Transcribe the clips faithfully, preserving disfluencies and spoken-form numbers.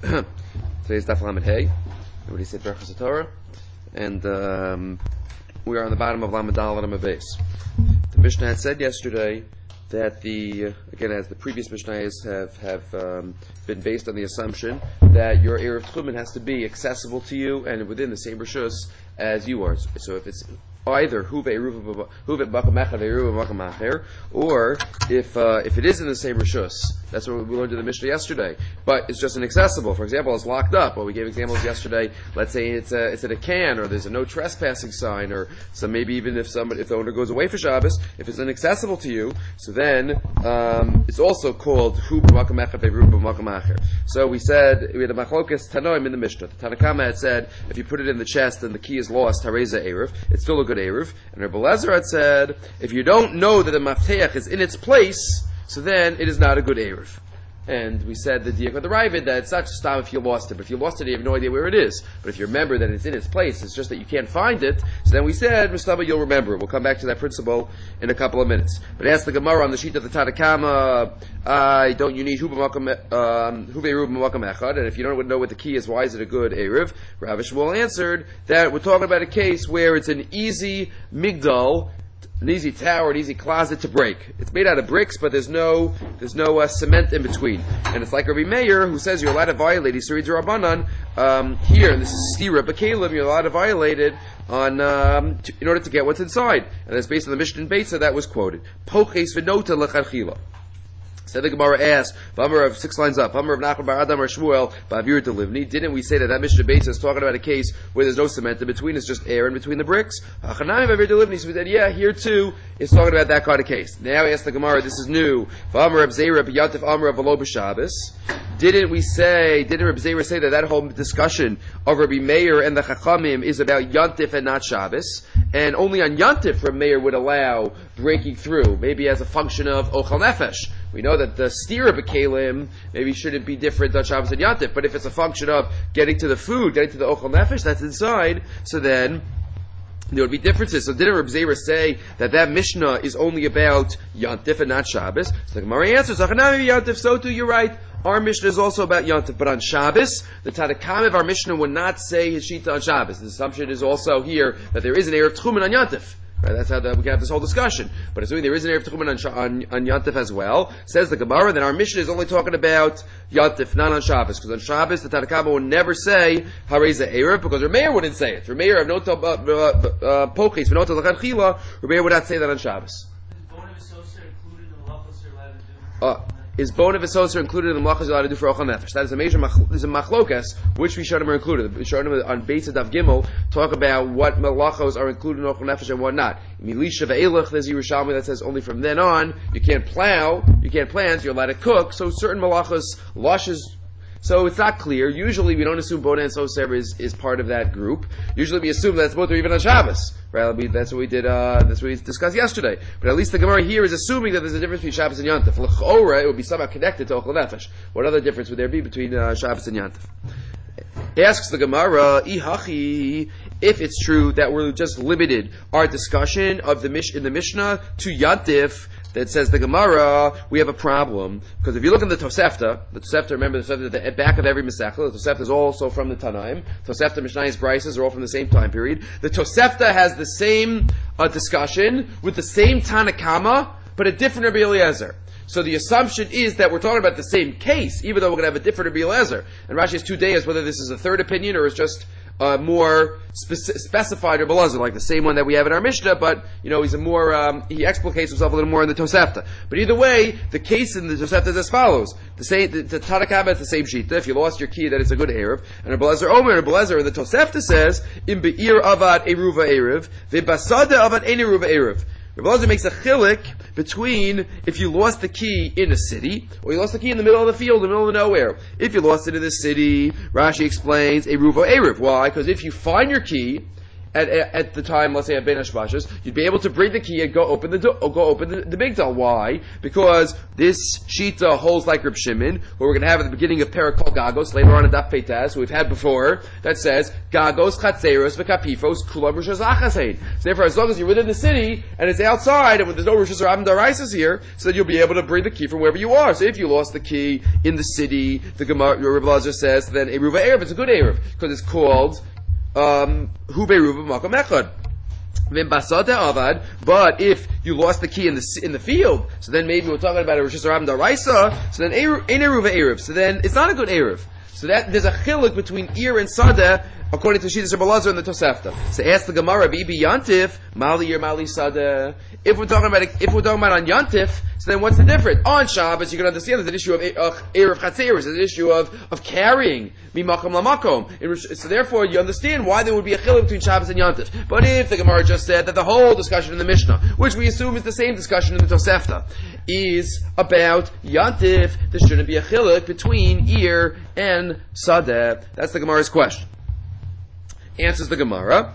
Today's Daf Lamed Hey. Everybody say Berachos Torah, and um, we are on the bottom of Lamed Daled and Amud Beis. The Mishnah had said yesterday that the again, as the previous Mishnahs have have um, been based on the assumption that your Erev Tchumen has to be accessible to you and within the same rishus as you are. So if it's either huve eruv huve bakam echad eruv bakam acher, or if uh, if it is in the same rishus, that's what we learned in the Mishnah yesterday. But it's just inaccessible. For example, it's locked up. Well, we gave examples yesterday. Let's say it's a, it's at a can, or there's a no trespassing sign, or so maybe even if somebody if the owner goes away for Shabbos, if it's inaccessible to you, so then um, it's also called huve bakam echad eruv bakam acher. So we said we had a machlokas tanoim in the Mishnah. The Tanakama had said if you put it in the chest and the key is lost, hareza eruv, it's still a good Eruv. And Rebbe Lezer had said, if you don't know that the mafteach is in its place, so then it is not a good Eruv. And we said the diak of the Ravid that it's not just stop if you lost it, but if you lost it, you have no idea where it is. But if you remember that it's in its place, it's just that you can't find it, so then we said, Mustaba, you'll remember it. We'll come back to that principle in a couple of minutes. But ask the Gemara on the sheet of the Tanakama, uh, don't you need Huve Eruv B'Makam Echad? And if you don't know what the key is, why is it a good Eruv? Rav Shmuel answered that we're talking about a case where it's an easy migdal, an easy tower, an easy closet to break. It's made out of bricks, but there's no there's no uh, cement in between. And it's like Rabbi Meir, who says you're allowed to violate Yisuri D'Rabbanan. Um, here, and this is Stira B'Kalim, you're allowed to violate it on um, to, in order to get what's inside. And that's based on the Mishnah in Beitza that was quoted. Poches v'nota l'chadchila. Said the Gemara asked, V'amar of six lines up, V'amar of Nachman bar Adam or Shmuel, Ba'avir to Livni. Didn't we say that that Mishnah Beitza is talking about a case where there's no cement in between, it's just air in between the bricks? Hachanami Ba'avir to Livni. So we said, yeah, here too, it's talking about that kind of case. Now we ask the Gemara, this is new. V'amar of Zera b'Yantif Amar of V'lo b'Shabbos. Didn't we say, didn't Rabbi Zera say that that whole discussion of Rabbi Meir and the Chachamim is about Yantif and not Shabbos? And only on Yantif Rabbi Meir would allow breaking through, maybe as a function of Ochal Nefesh. We know that the stira b'kelim maybe shouldn't be different on Shabbos and Yantif, but if it's a function of getting to the food, getting to the Ochal Nefesh that's inside, so then there would be differences. So didn't Reb Zera say that that Mishnah is only about Yantif and not Shabbos? So the Gemara answers, Yantif, so too, you're right. Our Mishnah is also about Yantif, but on Shabbos, the Tanakam of our Mishnah would not say his Shita on Shabbos. The assumption is also here that there is an Erev Tchumen on Yantif. Right, that's how the, we can have this whole discussion. But assuming there is an Erev Tchumen on, on, on Yantif as well, says the Gemara that our Mishnah is only talking about Yantif, not on Shabbos. Because on Shabbos, the Tanakama would never say Hareza Erev, because Rameir wouldn't say it. Rameir of Nota Pochis, Nota L'Chadchila, Rameir would not say that on Shabbos. Is Bona V'Soser included in the Malachos you're allowed to do? Uh, Is Bona V'Soser included in the Malachos you're allowed to do for Ochel Nefesh? That is a major machl- is a machlokas, which we showed them are included. We showed them on Beitza Daf Gimel, talk about what Malachos are included in Ochel Nefesh and what not. Milisha Ve'elach, there's Yerushalmi that says only from then on, you can't plow, you can't plant, you're allowed to cook, so certain Malachos, lushes. So it's not clear. Usually we don't assume Bona and Soser is, is part of that group. Usually we assume that's both are even on Shabbos. Right? That's what we did, uh, that's what we discussed yesterday. But at least the Gemara here is assuming that there's a difference between Shabbos and Yantif. L'chora, it would be somehow connected to Ochel Nefesh. What other difference would there be between uh, Shabbos and Yantif? Asks the Gemara, Ihachi, if it's true that we're just limited our discussion of the Mish in the Mishnah to Yantif, that says the Gemara, we have a problem. Because if you look in the Tosefta, the Tosefta, remember the Tosefta at the back of every Masechta, the Tosefta is also from the Tanaim. Tosefta, Mishnayos, Brises are all from the same time period. The Tosefta has the same uh, discussion with the same Tanakama, but a different Rabbi Eliezer. So the assumption is that we're talking about the same case, even though we're going to have a different Rabbi Eliezer. And Rashi has two days whether this is a third opinion or it's just uh, more speci- specified Rabbi Eliezer, like the same one that we have in our Mishnah, but, you know, he's a more, um, he explicates himself a little more in the Tosefta. But either way, the case in the Tosefta is as follows. The same, the, the Tanakama is the same Shita. If you lost your key, that it's a good Erev. And Rabbi Eliezer Omer, Rabbi Eliezer in the Tosefta says, Im be'ir avad eruva Erev, ve'basada avad ein eruva Erev. Rabbi Eliezer makes a chilik between if you lost the key in a city or you lost the key in the middle of the field, in the middle of nowhere. If you lost it in the city, Rashi explains Eruv or Erev. Why? Because if you find your key at, at, at the time, let's say at Ben Hashmashas, you'd be able to bring the key and go open the do- or go open the, the Migdal. Why? Because this Shita holds like Reb Shimon, who we're going to have at the beginning of Perikol Gagos, later on in Daf Peitas, who we've had before, that says, Gagos, Chatzeros, V'Kapifos, Kulam Rishos Achasein. So therefore, as long as you're within the city, and it's outside, and when there's no Rishos or Abim Daraisis here, so then you'll be able to bring the key from wherever you are. So if you lost the key in the city, the Gemara, your Reb Lazar says, then Eruva Erev, it's a good Erev, because it's called, um, Hu Beruva Makom Echad. But if you lost the key in the in the field, so then maybe we're talking about a Rishus Rabim Daraisa, so then ain't Eruva Erev. So then it's not a good Erev. So that there's a chiluk between Ir and Sadeh, according to Shittas Rebbe Lazar and the Tosefta. So ask the Gemara, Bibi Yantif, Mali Ir Mali Sadeh. If we're talking about if we're talking about on Yantif, so then what's the difference? On Shabbos, you can understand there's an issue of uh, Erev Chatzeros, there's an issue of of carrying mimakom lamakom. So therefore, you understand why there would be a chiluk between Shabbos and Yantif. But if the Gemara just said that the whole discussion in the Mishnah, which we assume is the same discussion in the Tosefta, is about Yantif, there shouldn't be a chiluk between Ir and Sadeh. That's the Gemara's question. Answers the Gemara.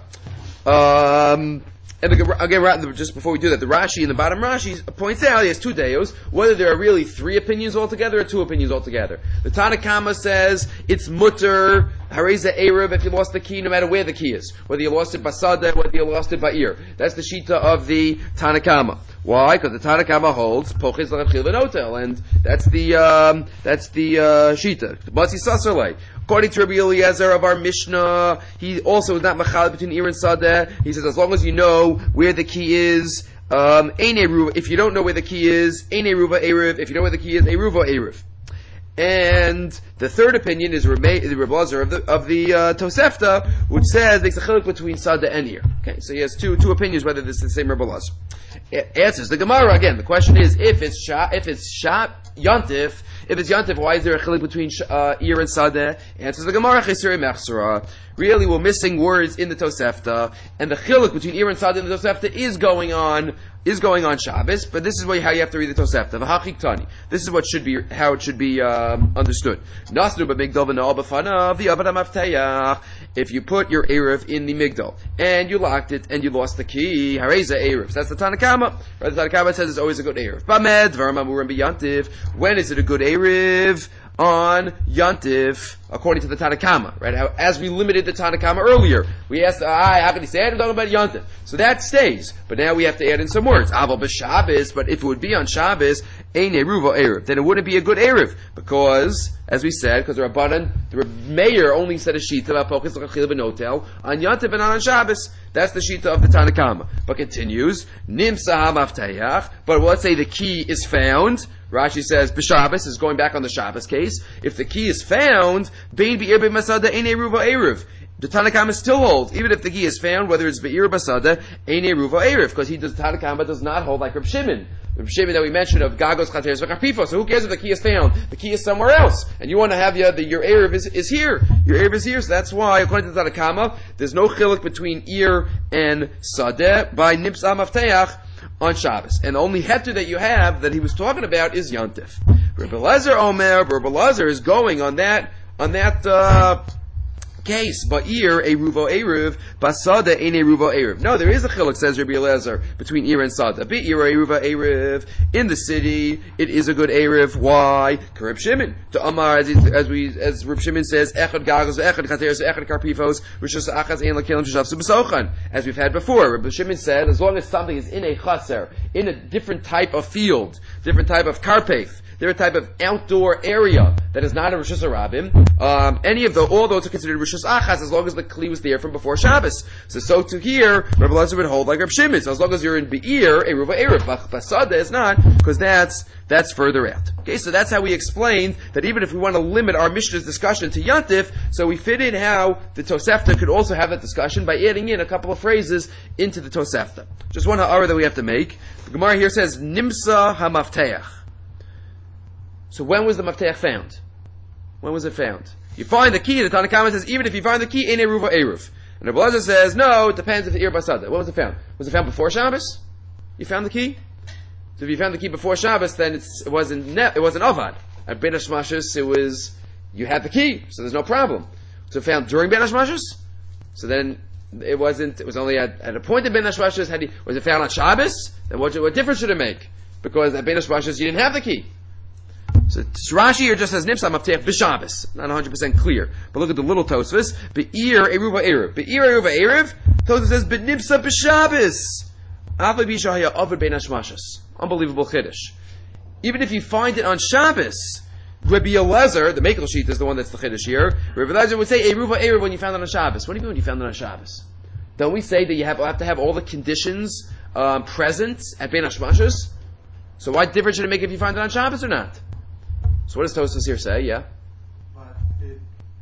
Um, and the, again, just before we do that, the Rashi in the bottom Rashi points out he has two deos, whether there are really three opinions altogether or two opinions altogether. The Tanakama says it's mutter, hareza erev, if you lost the key, no matter where the key is. Whether you lost it by Sadeh, whether you lost it by Ir. That's the Shita of the Tanakama. Why? Because the Tanakama holds poches l'chil v'notel, and that's the um, that's the uh, Shita. Basi Sasarlei. According to Rabbi Eliezer of our Mishnah, he also is not machal between Ir and Sadeh. He says as long as you know where the key is, um, ein eruva. If you don't know where the key is, ein eruva erev. If you know where the key is, eruva erev. And the third opinion is Rabbi Lazar of the of the uh, Tosefta, which says there's a chiluk between Sadeh and Ir. Okay, so he has two two opinions whether this is the same Rabbi Lazar. Answers the Gemara again. The question is if it's sha, if it's shat Yantif, if it's Yantif, why is there a chiluk between uh, Ir and Sadeh? Answers the Gemara Chesirei Mechsura. Really, we're missing words in the Tosefta, and the chiluk between Ir and Sadeh in the Tosefta is going on is going on Shabbos. But this is how you have to read the Tosefta. V'hachik tani. This is what should be how it should be um, understood. Nasnu b'migdal v'na'al b'fanav the avad ha'maftayach. If you put your erev in the migdal and you locked it and you lost the key, hareza erev. That's the Tanakama. Right? The Tanakama says it's always a good erev. Bamed dvarim amurim b'yantiv. When is it a good erev? On Yantif, according to the Tanakama, right? How, as we limited the Tanakama earlier, we asked, ah, how can he say it? I'm talking about Yantif. So that stays. But now we have to add in some words. Aval b'Shabbos, but if it would be on Shabbos, ein eruva erev, then it wouldn't be a good erev. Because, as we said, because the Rabbanan, the Mayor only said a shita about pochis l'chachil b'notel, on Yantif and not on Shabbos. That's the shita of the Tanakama. But continues, nimsa ha'maftayach, but let's say the key is found. Rashi says, b'Shabbos is going back on the Shabbos case. If the key is found, bein be'ir be'masada ein eruva erev. The Tanakama still holds, even if the key is found, whether it's be'ir basada, ein eruva erev, because he does, Tanakama does not hold like Reb Shimon. Reb Shimon that we mentioned of Gagos, Chateres, V'Kapifos. So who cares if the key is found? The key is somewhere else. And you want to have your, the, your erev is, is here. Your erev is here. So that's why, according to the Tanakama, there's no chiluk between Ir and Sadeh by Nipsa Mafteach on Shabbos. And the only heter that you have that he was talking about is Yantif. Rabbi Lezer Omer, Rabbi Lezer is going on that, on that, uh, case, Ba'ir, Eruvo Eruv, Basada, Ein Eruvo Eruv. No, there is a chiluk, says Rabbi Eliezer, between Ir and Sada. Ba'ir, Eruva Eruv. In the city, it is a good Eruv. Why? Karib Shimon. To Amar, as, as we, as Reb Shimon says, Echad Gagos, Echad Chateres, Echad Karpifos, Rishos Achaz, Ein Lakelim, Shashav Subasochan. As we've had before, Reb Shimon said, as long as something is in a chaser, in a different type of field, different type of karpef, different type of outdoor area that is not a Rishos Harabim, um, any of the, all those are considered Rishos Achas as long as the Kli was there from before Shabbos. So, so to here, Rabbi Lezer would hold like Reb Shimon. So as long as you're in Be'ir, Eruva Erev, Basada is not, because that's, that's further out. Okay, so that's how we explained that even if we want to limit our Mishnah's discussion to Yantif, so we fit in how the Tosefta could also have that discussion by adding in a couple of phrases into the Tosefta. Just one ha'ara that we have to make. The Gemara here says, Nimsa ha'mafteach. So when was the mafteach found? When was it found? You find the key, the Tanakama says, even if you find the key, in Eruva Eruv. And Rabbi Lezer says, no, it depends if the Ir Basada. When was it found? Was it found before Shabbos? You found the key? So if you found the key before Shabbos, then it's, it wasn't ne- it wasn't Avad. At Ben Hashmashos, it was, you had the key, so there's no problem. So found during Ben Hashmashos? So then, it wasn't. It was only at, at a point of Ben Hashmashas. Had he was it found on Shabbos? Then what, what difference should it make? Because at Ben Hashmashas you didn't have the key. So Rashi here just says Nipsa Maftech b'Shabbos. Not one hundred percent clear. But look at the little Tosfos. Be'ir eruva erev. Be'ir eruva erev. Tosfos says b'Nipsa b'Shabbos. Afa b'Shahya over Ben Hashmashas. Unbelievable chiddush. Even if you find it on Shabbos, Rabbi Eliezer, the Mekel sheet is the one that's the chiddush here. Rabbi Eliezer would say eruva erev when you found it on Shabbos. What do you mean when you found it on Shabbos? Don't we say that you have, have to have all the conditions um, present at Ben Hashmashas? So what difference should it make if you find it on Shabbos or not? So what does Tosfos here say? Yeah. But it,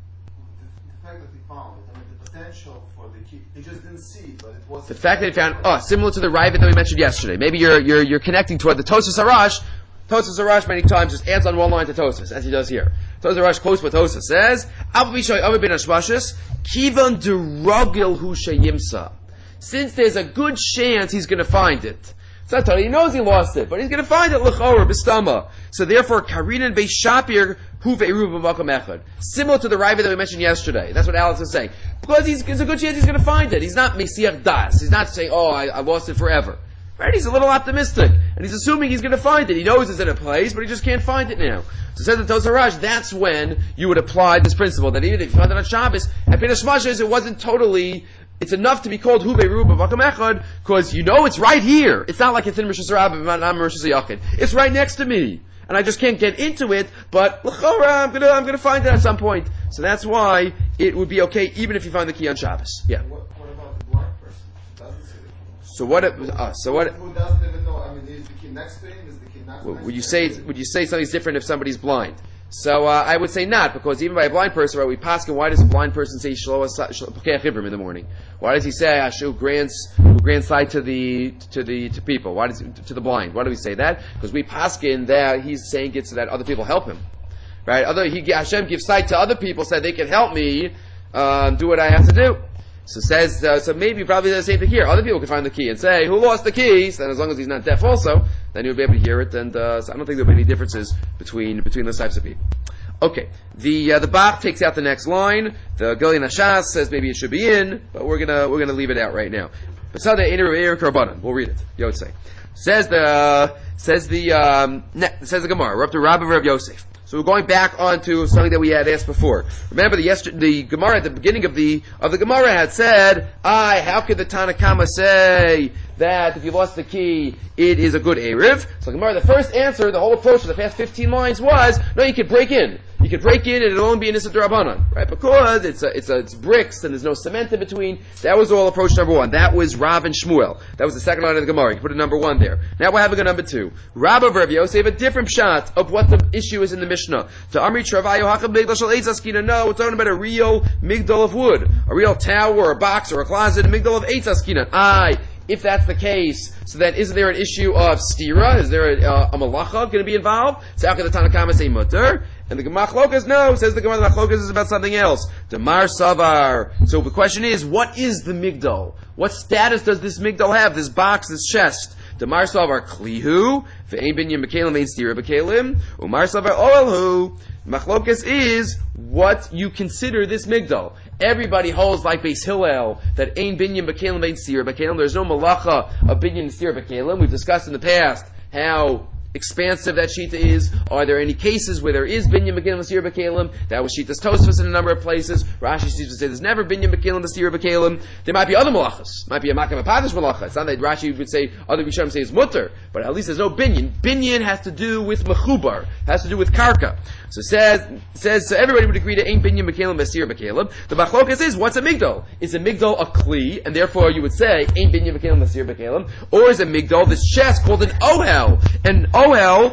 the fact that he found it, I mean, the potential for the key, he just didn't see it, but it was The fact that he found, oh, similar to the Ravid that we mentioned yesterday. Maybe you're you're you're connecting toward the Tosfos Harash. Tosfos Harash many times just adds on one line to Tosfos, as he does here. Tosfos Harash quotes what Tosfos says: "Abu Bishay Abu Ben Hashmashas Kivan derogil hu sheyimsa." Since there's a good chance he's going to find it. It's not totally, he knows he lost it, but he's going to find it l'chora b'stama. So therefore, Karinan Beis Shapir hu ve'eruv b'makom echad. Similar to the Ravid that we mentioned yesterday. That's what Alex is saying. Because he's, there's a good chance he's going to find it. He's not Mesiach Das. He's not saying, oh, I, I lost it forever. Right? He's a little optimistic. And he's assuming he's going to find it. He knows it's in a place, but he just can't find it now. So says the Tosfos Harash, that's when you would apply this principle, that even if you found it on Shabbos, at Ben Hashmashas, it wasn't totally, it's enough to be called Hu Be'eruv B'makom Echad, because you know it's right here. It's not like it's in Rishus Rabbah, not in Rishus Yachid. It's right next to me. And I just can't get into it, but l'chora, I'm gonna, I'm gonna find it at some point. So that's why it would be okay, even if you find the key on Shabbos. Yeah. What, what about the blind person? Who doesn't see the key? So what, it, uh, so what, Who doesn't even know? I mean, is the key next to him? Is the key not Would next would you to say him? would you say something's different if somebody's blind? So uh, I would say not, because even by a blind person, right? We paskin. Why does a blind person say shlo pekei chibrim in the morning? Why does he say ashu grants who grants sight to the to the to people? Why does he, to the blind? Why do we say that? Because we paskin that he's saying it so that other people help him, right? Other he Hashem gives sight to other people so that they can help me um, do what I have to do. So says, uh, so maybe probably the same thing here. Other people can find the key and say, who lost the keys? Then as long as he's not deaf also, then he would be able to hear it. And uh, so I don't think there will be any differences between between those types of people. Okay, the uh, the Bach takes out the next line. The Gilyon Hashas says maybe it should be in, but we're gonna we're gonna leave it out right now. But so the Rabbanan, we'll read it. Yotzei says the uh, says the um, ne- says the Gemara. We're up to Rabbi Rav Yosef. So we're going back onto something that we had asked before. Remember the yesterday, the Gemara at the beginning of the of the Gemara had said, "I how could the Tanakama say that if you lost the key, it is a good Erev?" So Gemara, the first answer, the whole approach for the past fifteen lines was, no, you could break in. You could break in and it'll only be an Issa D'Rabbanan, right? Because it's a, it's a, it's bricks and there's no cement in between. That was all approach number one. That was Rav and Shmuel. That was the second line of the Gemara. You can put a number one there. Now we're having a number two. Rabbi Rav Yosef, a different shot of what the issue is in the Mishnah. To Amri Travayu Hakam Migdal Shal Eitz Askina. No, we're talking about a real Migdal of wood, a real tower, or a box, or a closet, a Migdal of Eitz Askina. Aye. If that's the case, so then isn't there an issue of stira? Is there a, uh, a malacha going to be involved? So how can the Tanakama say mutter? And the Machlokas, no, says the Gemara, the Machlokas is about something else. Damar Savar. So the question is, what is the Migdal? What status does this Migdal have? This box, this chest? Damar Savar Klihu, Ve'ein Binyan B'Kelim, Ve'ein Stira B'Kelim, Umar Savar Oelhu. Machlokas is what you consider this Migdal. Everybody holds like Beis Hillel that Ein Binyan B'Kelim, Ve'ein Stira B'Kelim. There's no malacha of Binyan and Stira B'Kelim. We've discussed in the past how expansive that shita is. Are there any cases where there is binyan b'kelim v'sira b'kelim? That was shita's Tosfos in a number of places. Rashi seems to say there's never binyan b'kelim v'sira b'kelim. There might be other malachas. Might be a makam apadish malacha. It's not that Rashi would say, other Rishonim say it's mutter, but at least there's no binyan. Binyan has to do with mechubar, has to do with karka. So says, says, so everybody would agree to ain't binyan b'kelim v'sira b'kelim. The machlokas is, what's a migdal? Is a migdal a kli, and therefore you would say, ain't binyan b'kelim v'sira b'kelim? Or is a migdal this chest called an ohel? And ohel,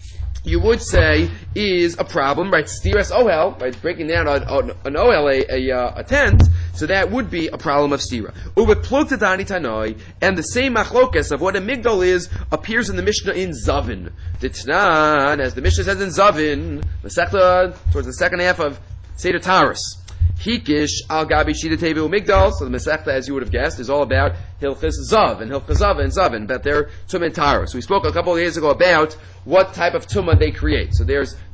you would say, is a problem, right? Stiras ohel, right? Breaking down an, an ohel, a, a, a tent, so that would be a problem of stira. Uvet plutadani tanoi, and the same machlokas of what a migdal is appears in the Mishnah in Zavin. Ditnan, as the Mishnah says in Zavin, the sector towards the second half of Seder Taurus. Hikish al gabi shita tevu migdal. So the Masechta, as you would have guessed, is all about Hilchas Zav and Hilchas Zav and Zavin, but they're Tumah and Taurus. So we spoke a couple of days ago about what type of Tumah they create. So there's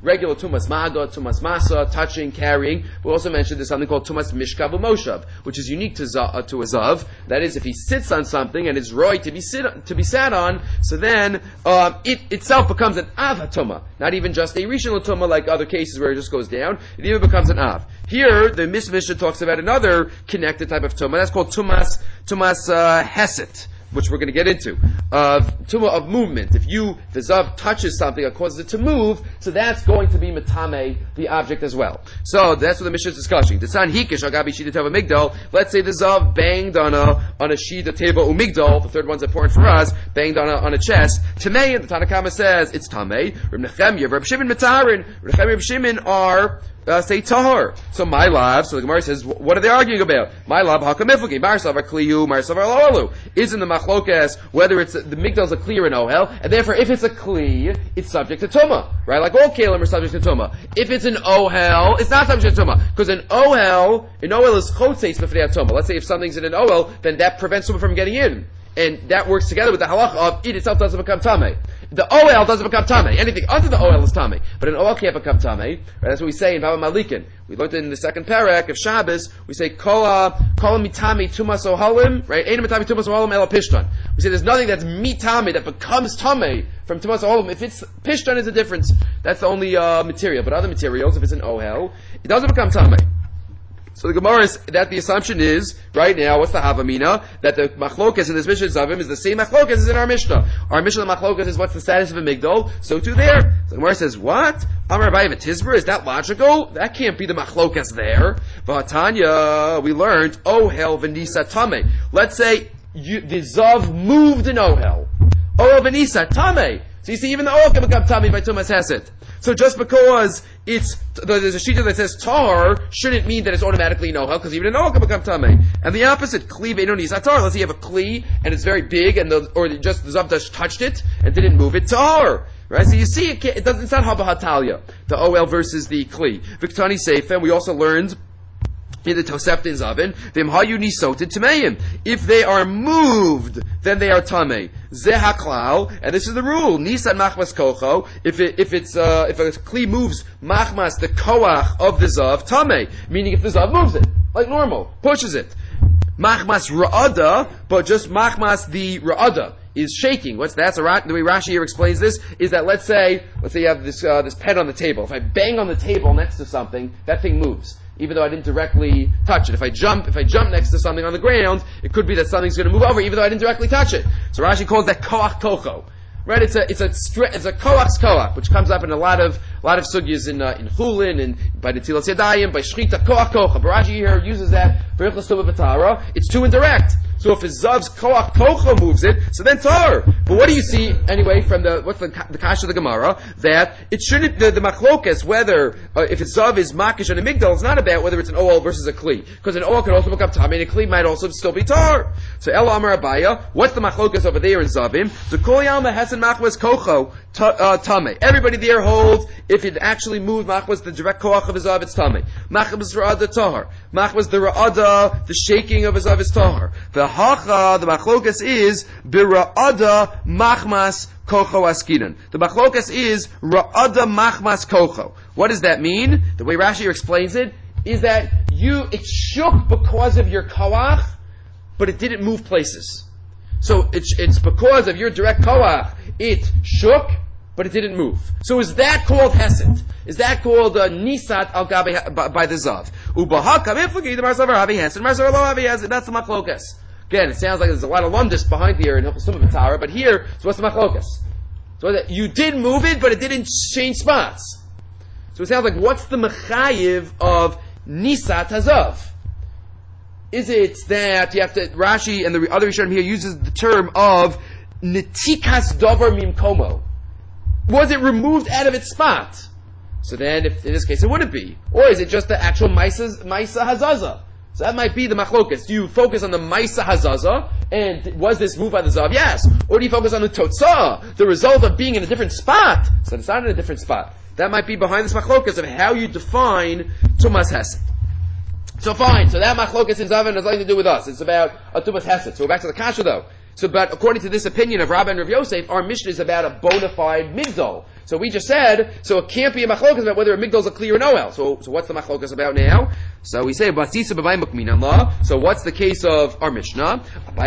regular tumas maga, tumas masa, touching, carrying. We also mentioned there's something called tumas mishkav umoshav, which is unique to, uh, to a zav. That is, if he sits on something and it's right to be sit to be sat on, so then um, it itself becomes an av hatuma, not even just a rishon hatuma like other cases where it just goes down. It even becomes an av. Here, the Mishnah talks about another connected type of tumah. That's called tumas tumas uh, heset, which we're going to get into, of tumah of movement. If you, the zav touches something that causes it to move, so that's going to be metame, the object as well. So that's what the Mishnah is discussing. Desan hikish agabi shida teva migdal. Let's say the zav banged on a on a shida teva umigdal. The third one's important for us. Banged on a on a chest. Tamei, the Tanakama says it's tamei. Reb Nechemya, Reb Shimon mitarin. Reb Nechemya, Reb Shimon are Uh, say tahar. So my lab, so the Gemara says, what are they arguing about? My lab, hakamiflaki, marsav kliyu, marsav alalu. Isn't the machlokas whether it's the migdal's a kli or an ohel, and therefore if it's a kli, it's subject to tumah, right? Like all kalim are subject to tumah. If it's an ohel, it's not subject to tumah, because an ohel, an ohel is chotzeis b'fnei tumah. Let's say if something's in an ohel, then that prevents someone from getting in. And that works together with the halacha of it itself doesn't become tamei. The O L doesn't become tamei. Anything under the O L is tamei. But an O L can't become tamei. Right? That's what we say in Baba Malikin. We learned it in the second parak of Shabbos. We say, Kola, kola mitami tumas ohalim, right? Ein mitami tumas ohalim ela pishtan. We say there's nothing that's mitami that becomes tamei from tumas ohalim. If it's pishtan is a difference. That's the only uh, material. But other materials, if it's an O L, it doesn't become tamei. So the Gemara is, that the assumption is, right now, what's the Havamina? That the machlokas in this Mishnah Zavim is the same machlokas as in our Mishnah. Our Mishnah machlokas is what's the status of a migdal, so too there. So the Gemara says, what? Amar Abaye v'Tizra, is that logical? That can't be the machlokas there. V'Tanya, we learned, Ohel v'Nisa Tameh. Let's say, you, the Zav moved an Ohel. Ohel v'Nisa Tameh. So you see, even the Ohel can become Tameh by Tumas Hesed. So just because it's, there's a shita that says tar, shouldn't mean that it's automatically an ohel, because even an ohel can become tamei. And the opposite, kli be'ino nisatar. Let's say you have a kli, and it's very big, and the, or just the zav just touched it, and didn't move it, tar. Right? So you see, it, it doesn't, it's not haba hatalia, the ohel versus the kli. Viktani Seifa, we also learned, in the Tosefta in Zavin, v'im hayu nisoted tameim. If they are moved, then they are tamei. Zeh haklal, and this is the rule. Nisan machmas kocho. If it, if it's uh, if a kli moves machmas the koach of the zav tamei, meaning if the zav moves it like normal, pushes it. Machmas ra'ada, but just machmas the ra'ada is shaking. What's that? So the way Rashi here explains this is that let's say let's say you have this uh, this pen on the table. If I bang on the table next to something, that thing moves, even though I didn't directly touch it. If I jump, if I jump next to something on the ground, it could be that something's going to move over, even though I didn't directly touch it. So Rashi calls that koach kocho. Right? It's a, it's a, it's a koach's koach, which comes up in a lot of, a lot of sugyas in, uh, in Chulin, and by the Tilas Yadayim, by Shchita, koach kocha. But Rashi here uses that, for Yichlas Tova V'Tara. It's too indirect. So if his zav's koach kocha moves it, so then tar. But what do you see anyway from the what's the the kasha of the Gemara, that it shouldn't the, the machlokas whether uh, if his zav is makish and a migdal, it's not about whether it's an oel versus a kli, because an oel could also become tamei, and a kli might also still be tar. So El Amar Abaya, what's the machlokas over there in zavim? So kol yalma hesen machmas kocho uh, tamei. Everybody there holds if it actually moved machmas the direct koach of his zav, it's tamei. Machmas ra'ada tahar. Machmas the ra'ada, the shaking of his zav is tahar. The hacha, the machlokas is bira'ada machmas kocho askinan. The machlokas is ra'ada machmas kocho. What does that mean? The way Rashi explains it is that you, it shook because of your koach, but it didn't move places. So it's, it's because of your direct koach, it shook, but it didn't move. So is that called hesed? Is that called uh, nisat al gabe by, by the zav? Ubaha kamiflagi the marsav havi hesed, marsav lo havi hesed. That's the machlokas. Again, it sounds like there's a lot of lumdis behind here in Hilchos Tumah V'Tara, but here, so what's the machlokas? So that you did move it, but it didn't change spots. So it sounds like, what's the mechayiv of nisat hazav? Is it that you have to, Rashi and the other Rishonim here uses the term of netikas davar mimkomo. Was it removed out of its spot? So then, if in this case, it wouldn't be. Or is it just the actual maisa, maisa hazaza? So that might be the machlokas. Do you focus on the maisa hazaza, and was this moved by the zav? Yes. Or do you focus on the totzah, the result of being in a different spot? So it's not in a different spot. That might be behind this machlokas of how you define tumas hesed. So fine. So that machlokas in zavin has nothing to do with us. It's about a tumas hesed. So we're back to the kasha though. So, but according to this opinion of Rabbi and Rav Yosef, our Mishnah is about a bona fide migdal. So we just said, so it can't be a machlokas about whether a migdal is a kli or no el. So, so what's the machlokas about now? So we say, Basisa b'vay mukminan la. So what's the case of our Mishnah?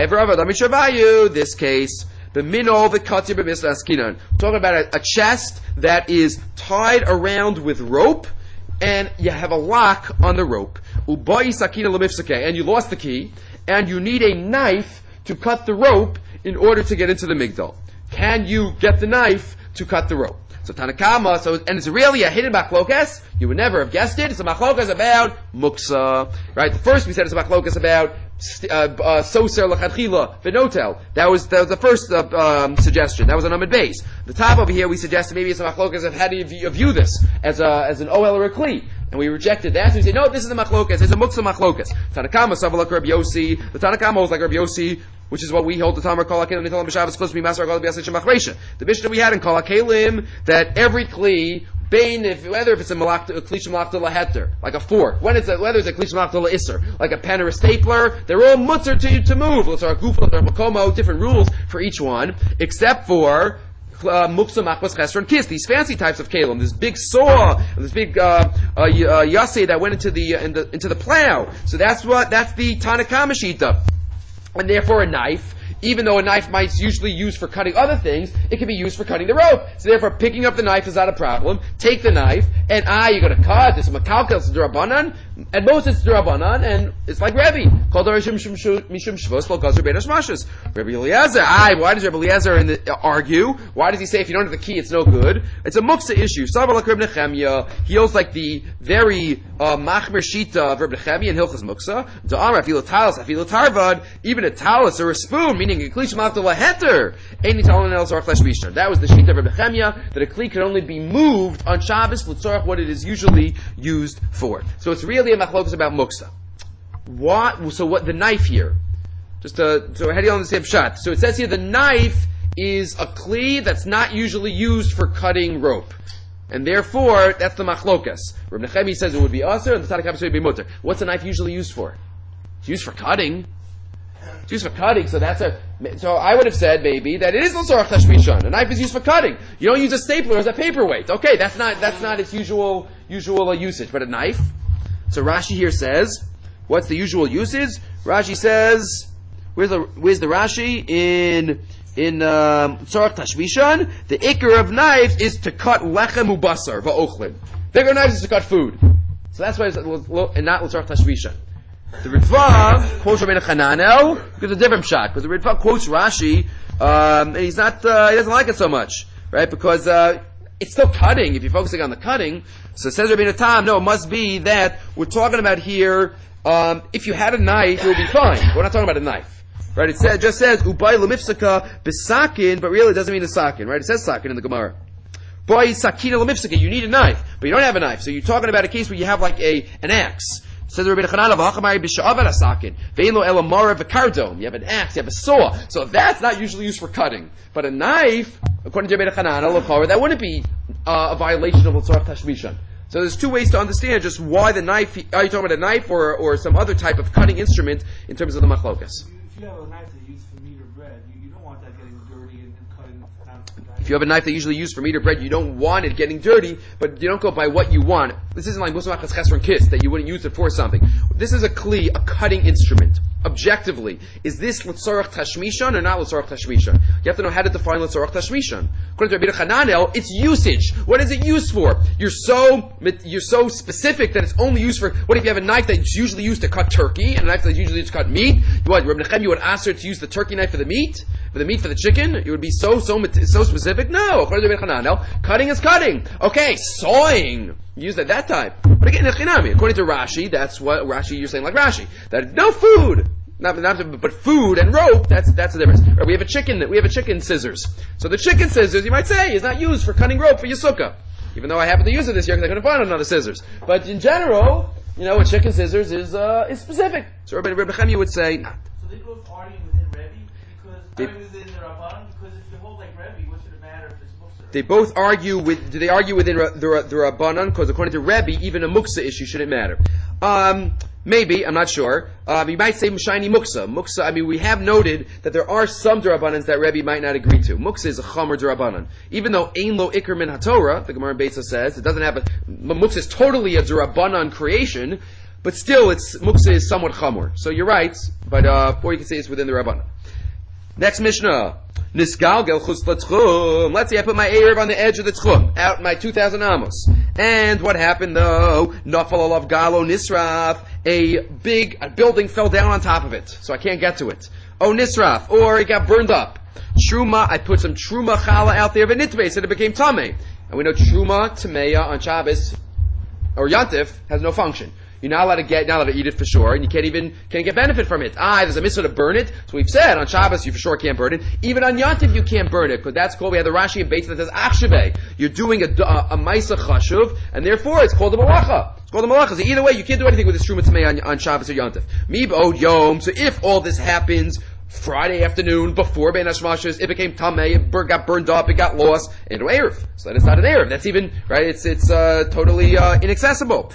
This case, the minol the katir b'misla askinan. We're talking about a, a chest that is tied around with rope, and you have a lock on the rope. Ubayi sakina lemifsake, and you lost the key, and you need a knife to cut the rope in order to get into the migdal. Can you get the knife to cut the rope? So Tanakama, so and it's really a hidden machlokas. You would never have guessed it. It's a machlokas about muksa, right? The first we said it's a machlokas about uh, soser lachadchila v'notel. That was that was the first uh, um, suggestion. That was an amid base. The top over here we suggested maybe it's a machlokas of how do you view, view this as a as an oel or a kli, and we rejected that. So we say no, this is a machlokas. It's a muksa machlokas. Tanakama savalak Rabbi Yossi. The Tanakama was like Rabbi Yossi, which is what we hold the Tamar Kol HaKelim Nitolam B'Shabbos supposed to be Masar Kol HaBiyasei Shemachreisha. The Mishnah we had in Kol HaKelim that every kli, Bain, if, whether if it's a malakta, a kli shemalakta laheter, like a fork, when it's a, whether it's a kli shemalakta laisser, like a pen or a stapler, they're all mutter to you to move. Let's our gufa, our makomo, different rules for each one, except for Uh, muksa machbas chesron kiss, these fancy types of kalim, this big saw, and this big uh, uh, uh, yaseh that went into the, uh, in the into the plow. So that's what that's the Tanakama shita, and therefore a knife. Even though a knife might usually used for cutting other things, it can be used for cutting the rope. So therefore, picking up the knife is not a problem. Take the knife, and ah, you're going to cut. There's a makalkel, it's d'Rabbanan, and most it's d'Rabbanan, and it's like Rebbe. Called mishum shvus lo gazer beinas mashas. Rebbe Eliezer. Ah, why does Rebbe Eliezer in the, uh, argue? Why does he say if you don't have the key, it's no good? It's a muksa issue. Sabalak Rebbe Nechemya. He holds like the very uh, machmer shita of Rebbe Nechemya and Hilchas Muksa. Da'amar afilu talis afilu tarvad. Even a talis or a spoon. Meaning a kli shemalakta laheter, any talon else or flesh mishnar. That was the sheet of Rebbe Nechemya, that a kli can only be moved on Shabbos l'tzorach what it is usually used for. So it's really a machlokas about muksa. What? So what? The knife here. Just to, so how do you understand pshat? So it says here the knife is a kli that's not usually used for cutting rope, and therefore that's the machlokas. Rebbe Nechemya says it would be aser, and the Tanakh says it would be mutter. What's a knife usually used for? It's used for cutting. It's used for cutting, so that's a. So I would have said maybe that it is l'tzorach tashmishan. A knife is used for cutting. You don't use a stapler as a paperweight. Okay, that's not that's not its usual usual uh, usage. But a knife. So Rashi here says, what's the usual usage? Rashi says, where's the where's the Rashi in in l'tzorach tashmishan? The ikar of knives is to cut lechem ubasar va'ochlin. The ikar of knives is to cut food. So that's why it's and not l'tzorach tashmishan. The Ritva quotes Rabbeinu Chananel because it's a different shot. Because the Ritva quotes Rashi, um, and he's not, uh, he doesn't like it so much, right? Because uh, it's still cutting if you're focusing on the cutting. So it says Rabbeinu Tam, no, it must be that we're talking about here. Um, if you had a knife, it would be fine. We're not talking about a knife, right? It, says, it just says Ubay lemifsaka besakin, but really it doesn't mean a sakin, right? It says sakin in the Gemara. Boy sakina lemifsaka, you need a knife, but you don't have a knife. So you're talking about a case where you have like a an axe. Says Rabbi Chananel, "V'hachamari b'sha'av alasakin ve'lo elamara v'kardom." You have an axe, you have a saw, so that's not usually used for cutting. But a knife, according to Rabbi Chananel, that wouldn't be uh, a violation of l'tzorach tashmishan. So there's two ways to understand just why the knife. Are you talking about a knife or or some other type of cutting instrument in terms of the machlokas? If you have a knife that you use for meat or bread, you, you don't want that getting dirty and, and cutting down to the knife. If you have a knife that you usually use for meat or bread, you don't want it getting dirty, but you don't go by what you want. This isn't like Muslim Achas Chesron Kiss, that you wouldn't use it for something. This is a kli, a cutting instrument. Objectively, is this l'tzorach tashmishan or not l'tzorach tashmishan? You have to know how to define l'tzorach tashmishan. According to Rabbi Chananel, it's usage. What is it used for? You're so you're so specific that it's only used for. What if you have a knife that's usually used to cut turkey and a knife that's usually used to cut meat? What Rabbi Nechemya you would ask her to use the turkey knife for the meat, for the meat for the chicken? It would be so so so specific. No, according to Rabbi Chananel, cutting is cutting. Okay, sawing used at that time. But again, according to Rashi, that's what Rashi you're saying like Rashi that no food. Not, not, but food and rope, that's, that's the difference. Or we have a chicken, we have a chicken scissors. So the chicken scissors, you might say, is not used for cutting rope for your sukkah. Even though I happen to use it this year because I couldn't find another scissors. But in general, you know, a chicken scissors is, uh, is specific. So Rabbi Nechemya would say, not. So they both arguing within Rebbe? Because, They, I mean, within the Rabban? Because if you hold like Rebbe, what should it matter if it's Muksa? they both argue with, do they argue within the, the, the Rabbanan? Because according to Rebbe, even a Muksa issue shouldn't matter. Um, maybe, I'm not sure. Um, you might say shiny muksa. Muksa, I mean, we have noted that there are some Durabanans that Rebbe might not agree to. Muksa is a Chomer Durabanan. Even though Ein Lo Iker Min HaTorah, the Gemara in Beitza says, it doesn't have a, Muksa is totally a Durabanan creation, but still, it's, Muksa is somewhat Chomer. So you're right, but, uh, or you can say it's within the Rabbanan. Next Mishnah. Nisgalgel chutz l'tchum. Let's say I put my Erev on the edge of the tchum, out my two thousand amos. And what happened though? Nafal alav galo nisraf. A big a building fell down on top of it, so I can't get to it. Oh, nisraf. Or it got burned up. Truma, I put some truma chala out there, v'nitve, so it became tameh. And we know truma, tameya, on Shabbos, or Yantif, has no function. You're not allowed to get, not allowed to eat it for sure, and you can't even, can't get benefit from it. Ah, there's a mitzvah to burn it. So we've said, on Shabbos you for sure can't burn it. Even on Yantiv you can't burn it, because that's called, we have the Rashi in Beitz that says, achsheveh. You're doing a, a, a maisa chashuv, and therefore it's called a malacha. It's called a malacha. So either way, you can't do anything with this truma tamei on, on Shabbos or Yantiv. Mib'od yom, so if all this happens Friday afternoon, before Bein Hashmashos, it became tamei, it bur- got burned up, it got lost, into Erev. So that is not an Erev. That's even, right, it's, it's, uh, totally, uh, inaccessible.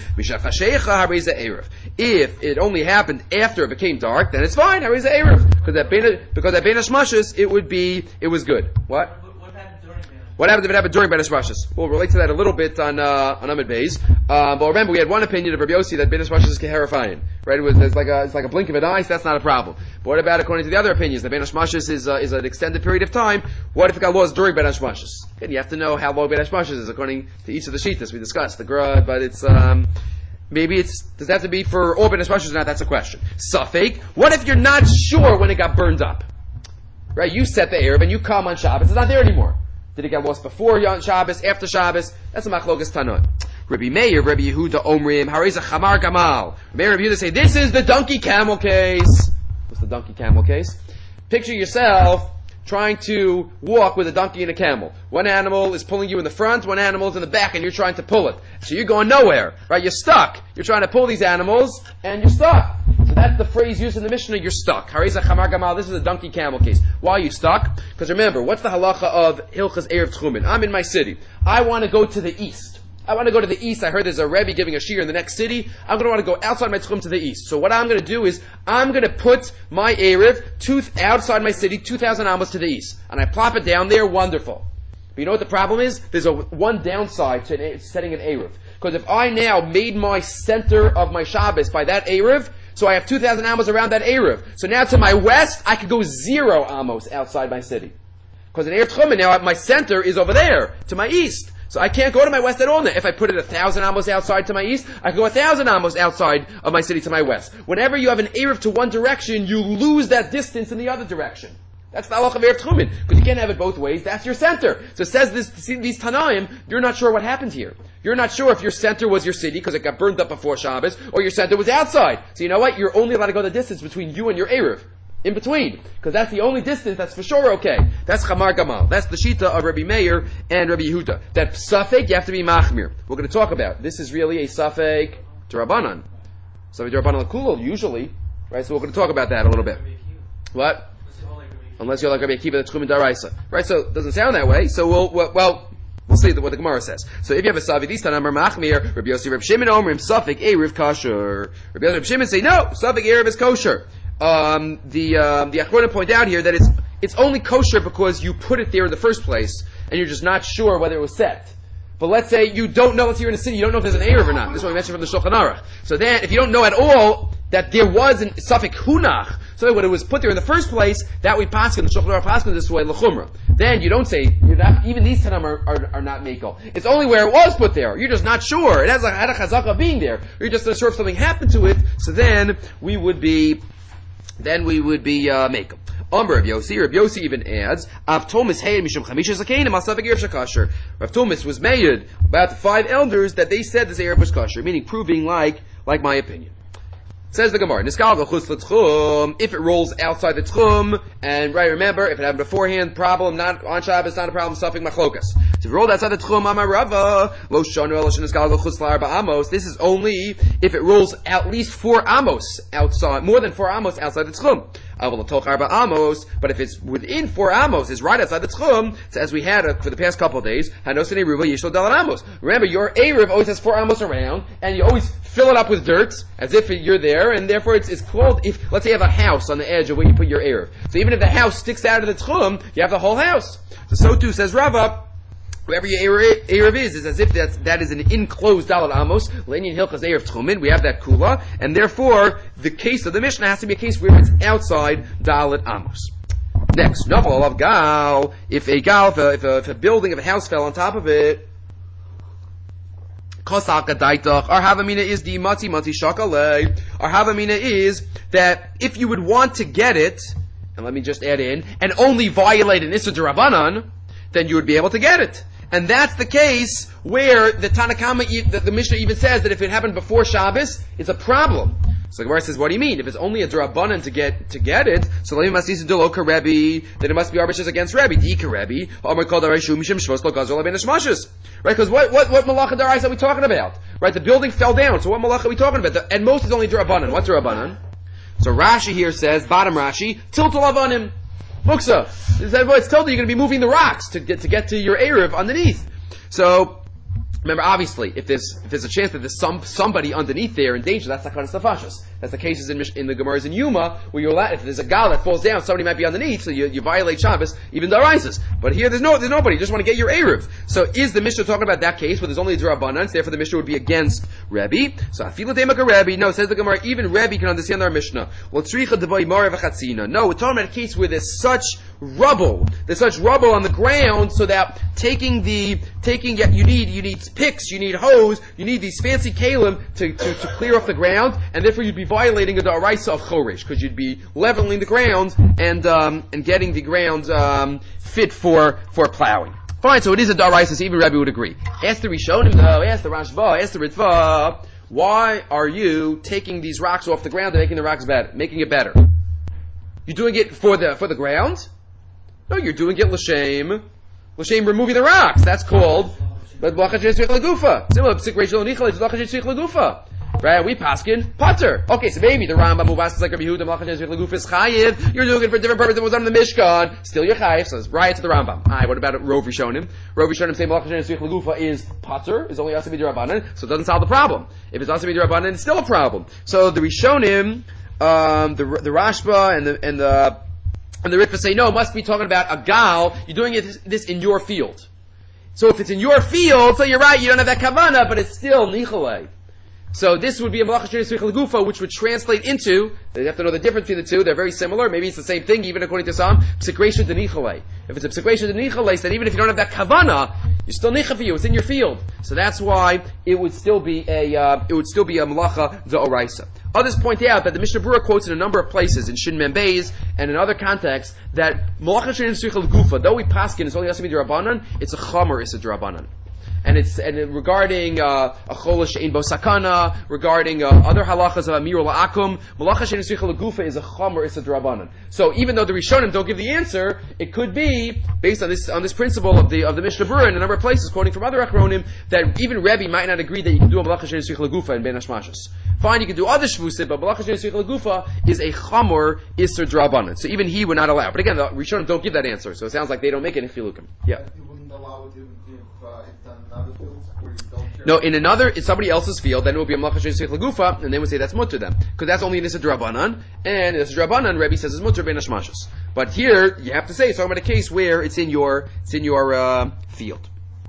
If it only happened after it became dark, then it's fine, Hareza Erev. Because at Bein, because at Bein Hashmashos, it would be, it was good. What? What happened during Bein Hashmashos? What happened if it happened during Bein Hashmashos? We'll relate to that a little bit on, uh, on Amid Beis. Uh, but remember, we had one opinion of Rabbi Yossi that Bein Hashmashos is Keherafayin. Right? It was, it's like a, it's like a blink of an eye, so that's not a problem. But what about according to the other opinions? The Bein Hashmashos is, uh, is an extended period of time. What if it got lost during Bein Hashmashos? Again, you have to know how long Bein Hashmashos is according to each of the Shittas we discussed, the Gra, but it's, um, maybe it's, does that have to be for all Bein Hashmashos or not? That's a question. Safek, what if you're not sure when it got burned up? Right? You set the Erev and you come on Shabbos, it's not there anymore. Did it get lost before Shabbos, after Shabbos? That's a machlokas Tanot. Rabbi Meir, Rabbi Yehuda, Omrim, Hariza Chamar Gamal. Rabbi Rabbi Yehuda say, this is the donkey camel case. What's the donkey camel case? Picture yourself trying to walk with a donkey and a camel. One animal is pulling you in the front, one animal is in the back, and you're trying to pull it. So you're going nowhere, right? You're stuck. You're trying to pull these animals, and you're stuck. So that's the phrase used in the Mishnah, you're stuck. Hariza Chamar Gamal, this is a donkey camel case. Why are you stuck? Because remember, what's the halacha of Hilchas Erev Tchumen? I'm in my city. I want to go to the east. I want to go to the east. I heard there's a Rebbe giving a shiur in the next city. I'm going to want to go outside my tchum to the east. So what I'm going to do is, I'm going to put my Erev two, outside my city, two thousand amos to the east. And I plop it down there, wonderful. But you know what the problem is? There's a one downside to an, setting an Erev. Because if I now made my center of my Shabbos by that Erev, so I have two thousand amos around that Erev. So now to my west, I could go zero amos outside my city. Because in Erev Tchumen now, my center is over there, to my east. So I can't go to my west at all now. If I put it a thousand amos outside to my east, I can go a thousand amos outside of my city to my west. Whenever you have an Erev to one direction, you lose that distance in the other direction. That's the halach of Erev Tchumen. Because you can't have it both ways. That's your center. So it says this, these Tanaim, you're not sure what happened here. You're not sure if your center was your city because it got burned up before Shabbos, or your center was outside. So you know what? You're only allowed to go the distance between you and your Erev. In between. Because that's the only distance that's for sure okay. That's Chamar Gamal. That's the Shita of Rabbi Meir and Rabbi Yehuda. That Safek, you have to be Machmir. We're going to talk about. This is really a Safek D'Rabbanan. Safek D'Rabbanan L'Kulol, usually. Right, so we're going to talk about that a little bit. What? Unless you're like Rabbi Akiva, that's Chumin Daraisa. Right, so it doesn't sound that way. So we'll, well, well we'll see what the Gemara says. So if you have a Safek, these Tanamar Machmir, Rabbi Yossi, Rabbi Shimon, Omrim, Safek, Erev, Kosher. Rabbi Yossi, Rabbi Shimon say, no, Safek, Erev is kosher. Um, the um, the Achronim point out here that it's it's only kosher because you put it there in the first place and you're just not sure whether it was set. But let's say you don't know, let's say you're in a city, you don't know if there's an Erev or not. This is what we mentioned from the Shulchan Aruch. So then, if you don't know at all that there was an Safek Hunach, so when it was put there in the first place, that we paskin, the Shulchan Aruch paskin this way, l'chumra. Then you don't say, you're not, even these Tanam are, are, are not Mekel. It's only where it was put there. You're just not sure. It has a, had a chazaka of being there. You're just not sure if something happened to it, so then we would be Then we would be uh, makel. Amr Rav Yossi. Rav Yossi even adds, Av Thomas Hayed Mishum Chamisha Zakenim Asafik Erev Shakasher. Rav Thomas was made about the five elders that they said this Erev was kosher, meaning proving like like my opinion. Says the Gemara, if it rolls outside the tchum, and right, remember, if it happened beforehand, problem, not on Shabbos, not a problem, suffering machlokas. So if it rolled outside the tchum, Amar Rava, lo shanu elo sheniskal chutz la'arba amos, this is only if it rolls at least four amos outside, more than four amos outside the tchum. But if it's within four amos, it's right outside the tchum, so as we had uh, for the past couple of days, remember, your Erev always has four amos around, and you always fill it up with dirt, as if you're there, and therefore it's, it's called, if, let's say you have a house on the edge of where you put your Erev. So even if the house sticks out of the tchum, you have the whole house. So, so too says Rava, wherever your Erev is, is as if that's, that is an enclosed Dalet Amos, Lenyan Hilchas Erev Tchumin, we have that Kula, and therefore, the case of the Mishnah has to be a case where it's outside Dalet Amos. Next, Nafal of Gal, if a Gal, if a, if a, if a building, if a house fell on top of it, Kosaka Daitach, our Havamina is the Mati Mati Shakale, our Havamina is that if you would want to get it, and let me just add in, and only violate an Issa D'Rabbanan, then you would be able to get it. And that's the case where the Tanakama, the, the Mishnah even says that if it happened before Shabbos, it's a problem. So the Gemara says, what do you mean? If it's only a D'Rabbanan to get to get it, so then it must be arbitrage against Rebbe. Dika Rebbe, right? Because what what what malacha daraisa are we talking about? Right? The building fell down. So what malacha are we talking about? The, and most is only D'Rabbanan. What's D'Rabbanan? So Rashi here says, bottom Rashi, tiltul avanim. Muksa. It's told you you're going to be moving the rocks to get to get to your Erev underneath. So, remember, obviously, if there's if there's a chance that there's some somebody underneath there in danger, that's not kind of stafashas. That's the cases in in the Gemaras in Yuma where you're allowed, if there's a gal that falls down, somebody might be underneath, so you, you violate Shabbos, even the arises. But here, there's no there's nobody. You just want to get your Erev. So, is the Mishnah talking about that case where there's only a D'Rabbanan? Therefore, the Mishnah would be against Rebbe. So, Afilu Demaka Rebbe. No, says the Gemara, even Rebbe can understand our Mishnah. Well, Tzricha Debai Mara V'Chatzina. No, we're talking about a case where there's such rubble, there's such rubble on the ground, so that taking the taking you need you need picks, you need hose, you need these fancy kalim to, to, to clear off the ground, and therefore you'd be violating a da'araisa of chorish, because you'd be leveling the ground and um, and getting the ground um, fit for for plowing. Fine, so it is a da'araisa, so even Rebbe would agree. Ask the Rishonim though, ask the Rashba, ask the Ritva, why are you taking these rocks off the ground and making the rocks better, making it better? You're doing it for the for the ground? No, you're doing it l'shem. L'shem removing the rocks. That's called right? We paskin putter. Okay, so maybe the Rambam who passes like Rabbi Yehuda Malachas Lagufa is chayiv. You're doing it for a different purpose than was on the Mishkan. Still you're chayiv. So it's right to the Rambam. Alright, what about Rov Rishonim? Rov Rishonim say Malachas Lagufa is putter, is only Asabi D'Rabbanan, so it doesn't solve the problem. If it's Asabi D'Rabbanan, it's still a problem. So the Rishonim, um, the the Rashba and the and the And the Ritva say, no, it must be talking about a gal, you're doing it, this in your field. So if it's in your field, so you're right, you don't have that kavanah, but it's still nichalei. So this would be a malacha shenis vichal gufa, which would translate into, you have to know the difference between the two, they're very similar, maybe it's the same thing, even according to some, psikration de nichalei. If it's a psikration de nichalei, then even if you don't have that kavanah, you're still nicha for you, it's in your field. So that's why it would still be a, uh, it would still be a malacha d'oraisa. Others point out that the Mishnah Berurah quotes in a number of places, in Shin Mem Beis and in other contexts, that malacha shenis vichal gufa, though we paskin, it's only has to be d'Rabbanan, it's a chamer, it's a d'Rabbanan. And it's and regarding uh, a chola she'ein bo sakana, regarding uh, other halachas of amir la'akum, malacha she'ein svicha legufa is a chomer, it's a d'Rabbanan. So even though the Rishonim don't give the answer, it could be based on this on this principle of the of the Mishnah Berurah in a number of places, quoting from other achronim, that even Rebbe might not agree that you can do a malacha she'ein svicha legufa in Ben Hashmashos. Fine, you can do other shvusim, but malacha she'ein svicha legufa is a chomer, is a d'Rabbanan. So even he would not allow. But again, the Rishonim don't give that answer, so it sounds like they don't make it in chilukim. Yeah. You wouldn't allow it if, if uh, it's done in other fields where you don't care. No, in another, in somebody else's field, then it will be a malacha she'ein svicha legufa, and they would say that's mutter them, because that's only in this d'Rabbanan, and this d'Rabbanan, Rebbe says is mutter ben hashmashos. But here you have to say it's talking about a case where it's in your it's in your uh, field.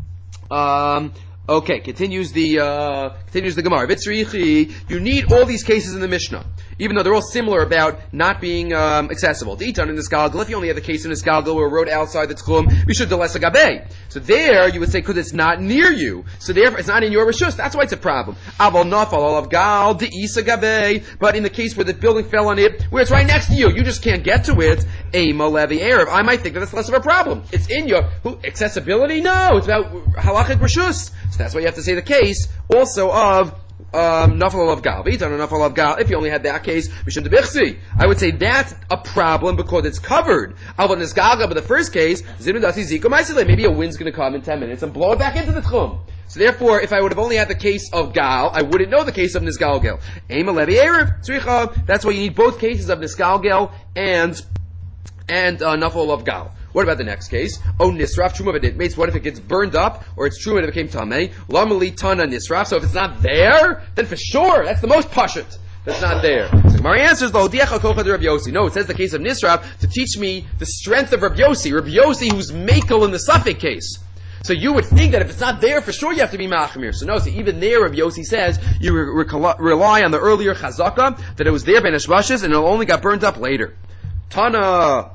Um, okay, continues the uh, continues the Gemara. Vitzrichi, you need all these cases in the Mishnah, even though they're all similar about not being um, accessible. To Eitan in this galgal, if you only have the case in this galgal where a road outside the tchum, we should delesa gabe. So there you would say because it's not near you, so therefore it's not in your rishus. That's why it's a problem. Aval nafal olav gal de isa gabe. But in the case where the building fell on it, where it's right next to you, you just can't get to it. A molevi erev. I might think that that's less of a problem. It's in your who, accessibility. No, it's about halachic rishus. So that's why you have to say the case also of um, nafal of gal. V'itana nafal of gal. If you only had that case, mishum debichsi. I would say that's a problem because it's covered. Alva nisgalga, but the first case, zimudasi zika ma'asile. Maybe a wind's going to come in ten minutes and blow it back into the tchum. So therefore, if I would have only had the case of gal, I wouldn't know the case of nisgalgel. Ema levi erev tzricha. That's why you need both cases of nisgalgel and and uh, nafal of gal. What about the next case? Oh, nisraf truma v'nitmates. What if it gets burned up, or it's truma and it became tamei? Lamali tana nisraf. So if it's not there, then for sure that's the most pashut. That's not there. So Gemara answers, "Lo diacha kocha de Rabbi Yossi." No, it says the case of nisraf to teach me the strength of Rabbi Yossi. Rabbi Yossi, who's makel in the Safek case. So you would think that if it's not there, for sure you have to be machmir. So no, so even there, Rabbi Yossi says you re- re- rely on the earlier chazaka that it was there ben hashvashis and it only got burned up later. Tana.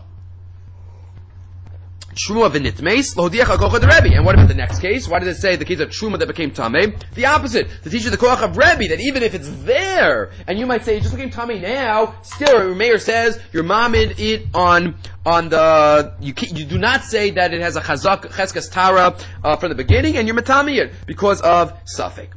Truma v'nitmeis lohodiach kocha de Rebbe. And what about the next case? Why did it say the case of truma that became tamei? The opposite. To teach you the koach of Rebbe that even if it's there, and you might say it just became tamei now, still, Meir says you're mamid it on on the you you do not say that it has a chazak cheskas tara uh, from the beginning, and you're matami it because of Safek.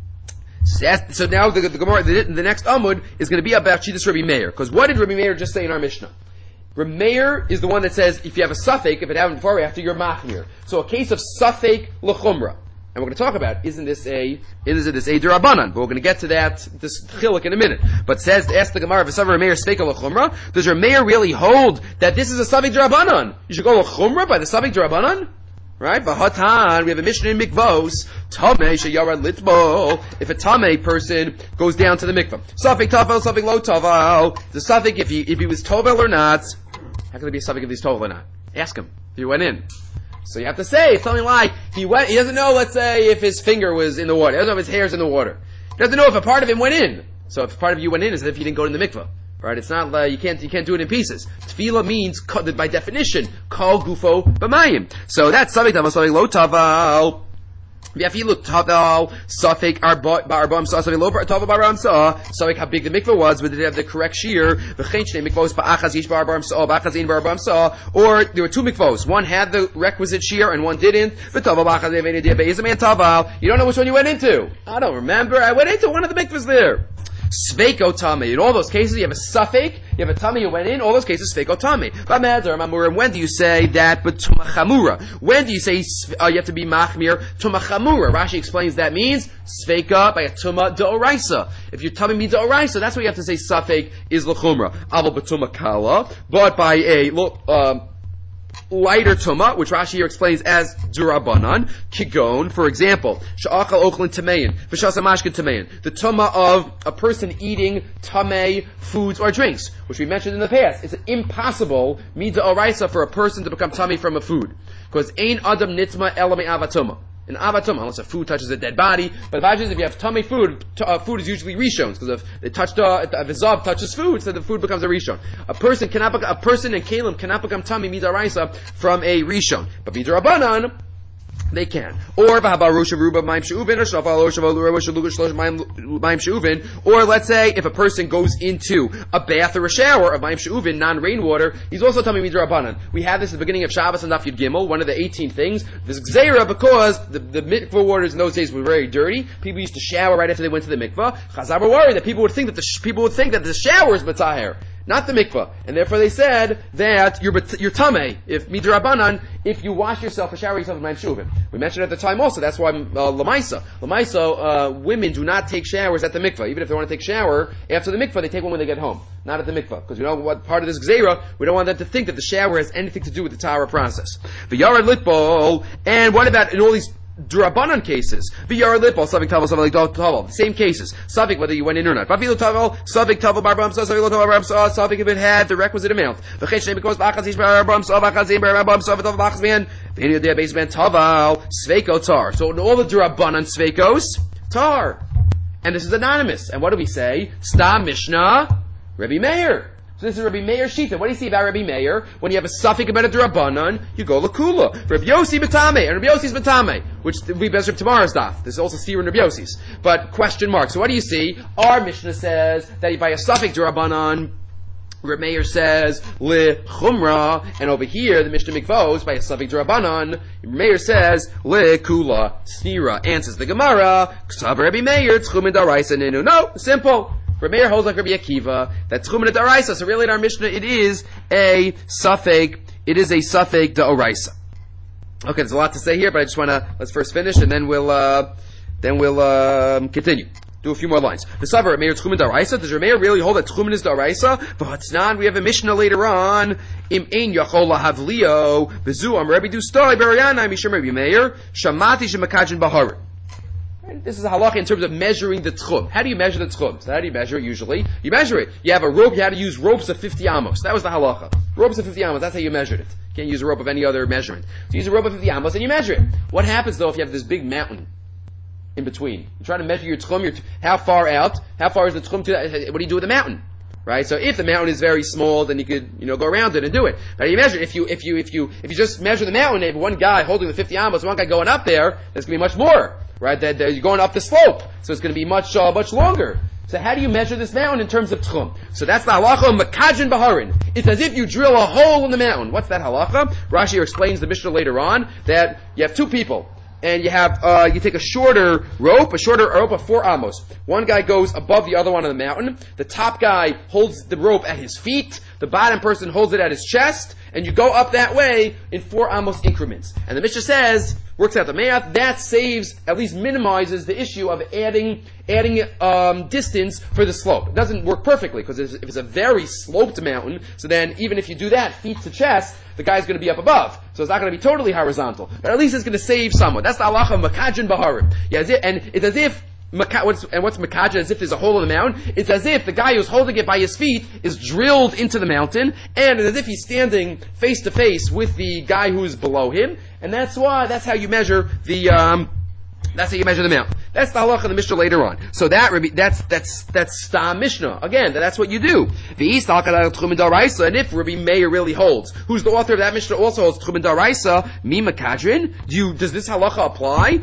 So now the, the Gemara, the, the next Amud is going to be about Shittas Rabbi Meir. Because what did Rabbi Meir just say in our Mishnah? Rabbi Meir is the one that says if you have a suffix, if it happened before or after, you're machmir. So a case of suffix l'chumra, and we're going to talk about isn't this a is this a derabanan? But we're going to get to that this chiluk in a minute. But says ask the Gemara v'savar Rabbi Meir steika l'chumra. Does Rabbi Meir really hold that this is a suffix derabanan? You should go l'chumra by the suffix derabanan, right? V'hatan we have a Mishnah in mikvos tamei sheyarad litbo. If a tamei person goes down to the mikvah, suffix tavel, suffix lo tavel. The suffix if he if he was tovel or not. How can there be a suffix if he's told or not? Ask him if he went in. So you have to say something like he went. He doesn't know. Let's say if his finger was in the water. He doesn't know if his hair's in the water. He doesn't know if a part of him went in. So if part of you went in, it's as if you didn't go in the mikvah, right? It's not like you can't you can't do it in pieces. Tefillah means by definition kol gufo b'mayim. So that's suffix taval, suffix lo taval. If you look taval, suffix arbam sa, suffix lo taval baram sa, suffix how big the mikvah was, but did it have the correct shear? V'chein shnei mikvos ba'achaz yish barbam sa, ba'achaz in barbam sa, or there were two mikvos. One had the requisite shear and one didn't. V'taval ba'achaz evei nidiyah be'ezam taval. You don't know which one you went into. I don't remember. I went into one of the mikvahs there. Sveiko tame. In all those cases, you have a suffix, you have a tame, you went in, all those cases, sveiko tame. But madar, mamura, when do you say that, but tumachamura? When do you say uh, you have to be machmir, tumachamura? Rashi explains that means sveika by a tuma deoraisa. If you're tame me deoraisa, that's what you have to say suffix is l'chumra. Aval betuma kala, but by a, um, lighter tuma, which Rashi here explains as durabanan, kigon, for example, sha'achal ochlin tamein, v'shasa mashkin tamein, the tuma of a person eating tamei foods or drinks, which we mentioned in the past. It's impossible, mida oraisa, for a person to become tamei from a food, because ein adam nitma elame avatuma. In avatuma, unless a food touches a dead body, but the is if you have tummy food, t- uh, food is usually rishon, because if it touched uh, if a zav touches food, so the food becomes a rishon. A person cannot, bec- a person in kalim cannot become tummy midaraisa from a rishon, but midarabanan they can. Or v'habarusha ruba ma'im she'uvin, or shafal ma'im she'uvin. Or let's say if a person goes into a bath or a shower of ma'im she'uvin, non-rainwater, he's also tummy midrabanan. We have this at the beginning of Shabbos and Daf Yud Gimel, one of the eighteen things. This gzeira because the, the mikvah waters in those days were very dirty. People used to shower right after they went to the mikvah. Chazal were worried that people would think that the sh- people would think that the shower is b'taher, not the mikvah, and therefore they said that you're you're tamei if midrabanan if you wash yourself or shower yourself with ma'im she'uvin. We mentioned at the time also that's why uh, lamaisa lamaisa uh, women do not take showers at the mikvah. Even if they want to take shower after the mikvah, they take one when they get home, not at the mikvah, because you know what part of this gzeira, we don't want them to think that the shower has anything to do with the tahara process. The yarad litbol, and what about in all these Durabanan cases, v'yar lipol, savik tavel, savik tavel, the same cases, savik whether you went in or not. V'afilu tavel, savik tavel barbam sa, savik lo tavel barbam sa, savik if it had the requisite amount. V'chesh shnei because b'achazis barbam sa, b'achazim barbam sa, v'tavel b'achaz man, v'hinu dea beis man tavel, sveiko tar. So in all the Durabanan sveikos, tar. And this is anonymous. And what do we say? Stam Mishnah, Rabbi Meir. So this is Rabbi Meir Shita. What do you see about Rabbi Meir? When you have a suffix about a Durabanan, you go Lakula. Rabbi Yossi Batame, and Rabbi Yossi's Batame, which will be best of tomorrow's daf. This is also Steer and Rabbi Yossi's. But question mark. So what do you see? Our Mishnah says that by a suffix Durabanan, Reb Meir says le chumra, and over here the Mishnah Mikvos by a Safek D'Rabbanan. Reb Meir says le kula snira. Answers the Gemara. Ksav Rabbi Meir tchumin daraisa ninu. No, simple. Reb Meir holds like Rabbi Akiva that tchumin daraisa. So really in our Mishnah it is a Safek. It is a Safek D'Oraisa. Okay, there's a lot to say here, but I just want to let's first finish and then we'll uh, then we'll um, continue. Do a few more lines. The Savar Meir Tchumin Daraisa. Does Meir really hold that Tchumin is Daraisa? V'Hatznan. We have a Mishnah later on. Im ein Yachol Lahavlio Bezu Am Rabbi Dustoi Beriana Mishum Rabbi Meir Shamati Shemakajin Bahar. This is a halacha in terms of measuring the tchum. How do you measure the tchum? So how do you measure it usually? You measure it. You have a rope. You had to use ropes of fifty amos. That was the halacha. Ropes of fifty amos. That's how you measured it. You can't use a rope of any other measurement. So you use a rope of fifty amos and you measure it. What happens though if you have this big mountain in between? You try to measure your tchum, your t- how far out, how far is the tchum to that? What do you do with the mountain? Right? So if the mountain is very small, then you could, you know, go around it and do it. But you measure, if you, if you, if you, if you just measure the mountain, if one guy holding the fifty amos, one guy going up there, there's gonna be much more. Right? That, that you're going up the slope. So it's gonna be much, uh, much longer. So how do you measure this mountain in terms of tchum? So that's the halacha of makajin baharin. It's as if you drill a hole in the mountain. What's that halacha? Rashi explains the Mishnah later on that you have two people. And you have, uh, you take a shorter rope, a shorter rope of four amos. One guy goes above the other one on the mountain. The top guy holds the rope at his feet. The bottom person holds it at his chest. And you go up that way in four amos increments. And the Mishnah says, works out the math, that saves, at least minimizes the issue of adding, adding, um, distance for the slope. It doesn't work perfectly, because if it's a very sloped mountain, so then even if you do that, feet to chest, the guy's going to be up above. So it's not going to be totally horizontal. But at least it's going to save somewhat. That's the halacha of makajin baharim. Yeah, and it's as if, what's, and what's makajin, as if there's a hole in the mountain? It's as if the guy who's holding it by his feet is drilled into the mountain, and it's as if he's standing face to face with the guy who's below him. And that's why, that's how you measure the, um, that's how you measure the mountain. That's the halacha of the Mishnah later on. So that, that's, that's, that's Stam Mishnah. Again, that's what you do. The East Daraisa, and if Rabbi Meir really holds, who's the author of that Mishnah also holds Tchumin Daraisa, Mi Makadrin, do you, does this halacha apply?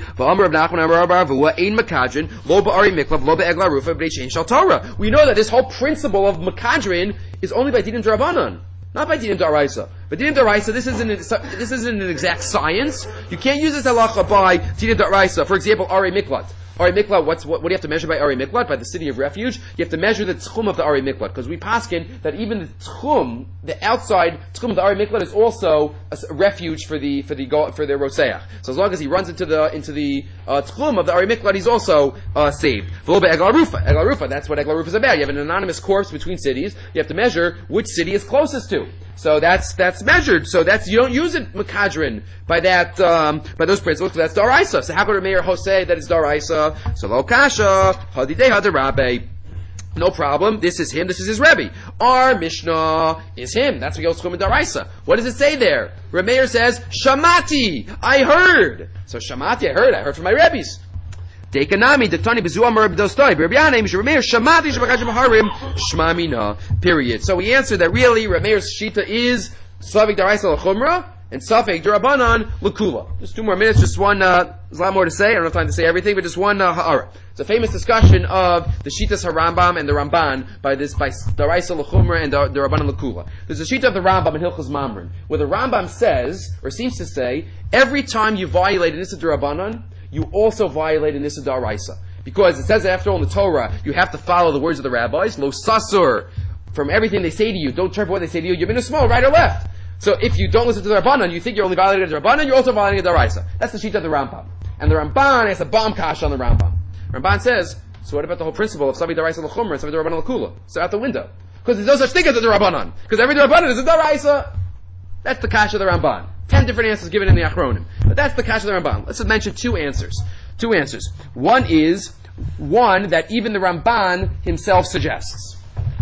We know that this whole principle of Makadrin is only by Dinim D'Rabbanan. Not by Dinim D'Oraisa. But Dinim D'Oraisa, this isn't, this isn't an exact science. You can't use this halacha by Dinim D'Oraisa. For example, Ari Miklat. Ari Miklat, what's, what, what do you have to measure by Ari Miklat? By the city of refuge? You have to measure the tchum of the Ari Miklat. Because we paskin that even the tchum, the outside tchum of the Ari Miklat is also a, a refuge for the, for the, for the Roseach. So as long as he runs into the, into the, uh, tchum of the Ari Miklat, he's also, uh, saved. Egla Rufa. Egla Rufa, that's what Egla Rufa is about. You have an anonymous corpse between cities. You have to measure which city is closest to. So that's, that's measured. So that's, you don't use it makadrin by that, um, by those principles, because that's daraisa. So how could Meir Hosei that is daraisa? So lo kasha, hadidei hadarabe. No problem. This is him. This is his Rebbe. Our Mishnah is him. That's what goes from daraisa. What does it say there? Meir says, Shamati. I heard. So Shamati, I heard. I heard from my Rebbe's. Dekanami, Dektani, Bezuam, Rabbi Dostoi, Rabbianim, Shemair, Shamati, Shemachajim Harim, Shmamina. Period. So we answered that really Rameir's Shita is Safek Daraisa L'Chumra and Safek D'Rabbanan L'Kula. Just two more minutes, just one, uh, there's a lot more to say. I don't have time to say everything, but just one, uh, Ha'ara. It's a famous discussion of the Shitas HaRambam and the Ramban by this, by Daraisa L'Chumra and the D'Rabbanan L'Kula. There's a Shita of the Rambam in Hilchos Mamrin, where the Rambam says, or seems to say, every time you violate an Issa D'Rabbanan, you also violate an Issa D'Oraisa. Because it says after all in the Torah, you have to follow the words of the rabbis, lo sasur, from everything they say to you, don't turn from what they say to you, you're in a small, right or left. So if you don't listen to the Rabbanan, you think you're only violating the Rabbanan, you're also violating the D'Oraisa. That's the sheet of the Rambam. And the Ramban has a bomb kash on the Rambam. Ramban says, so what about the whole principle of Safek D'Oraisa L'Chumra and Safek D'Rabbanan L'Kula? So out the window. Because there's no such thing as a Rabbanan. Because every Rabbanan is a D'Oraisa. That's the kash of the Ramban. Ten different answers given in the Achronim. But that's the kash of the Ramban. Let's mention two answers. Two answers. One is, one that even the Ramban himself suggests.